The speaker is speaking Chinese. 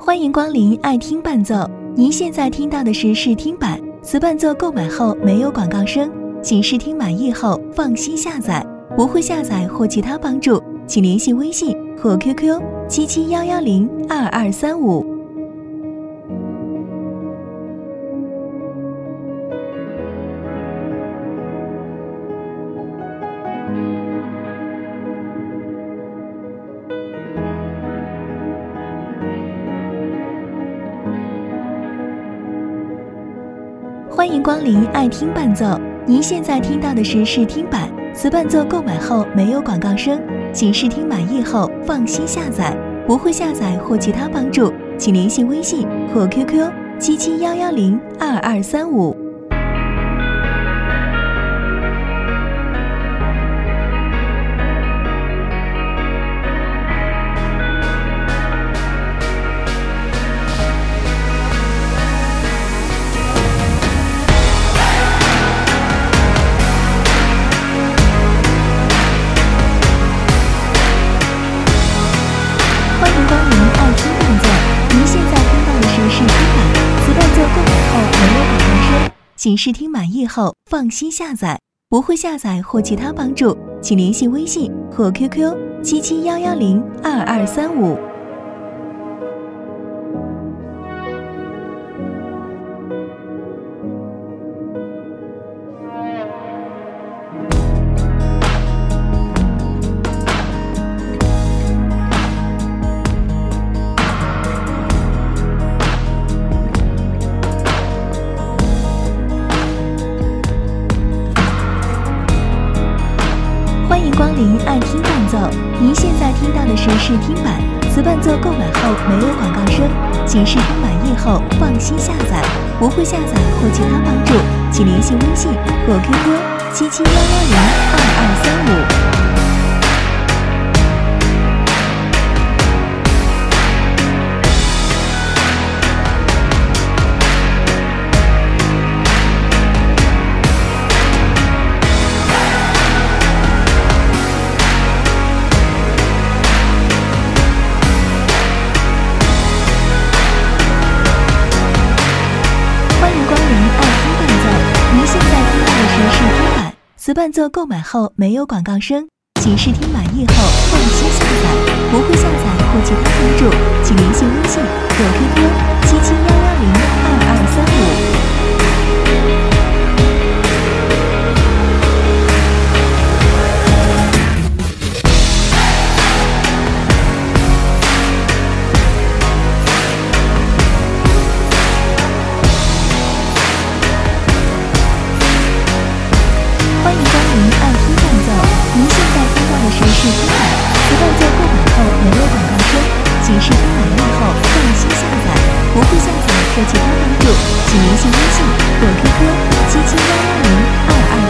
欢迎光临爱听伴奏，您现在听到的是试听版，此伴奏购买后没有广告声，请试听满意后放心下载，不会下载或其他帮助，请联系微信或 QQ 7711022235。欢迎光临爱听伴奏，您现在听到的是试听版，此伴奏购买后没有广告声，请试听满意后放心下载，不会下载或其他帮助，请联系微信或 QQ 7711022235。请试听满意后放心下载，不会下载或其他帮助，请联系微信或 QQ 7711022235。欢迎光临爱听伴奏，您现在听到的是试听版，此伴奏购买后没有广告声，请试听满意后放心下载，不会下载或其他帮助，请联系微信或 QQ 7711022235。此伴奏购买后没有广告声，请试听满意后放心下载，不会下载或其他帮助，请联系微信或 QQ 7711022235。请试听满意后放心下载，不会下载或其他帮助，请联系微信或 QQ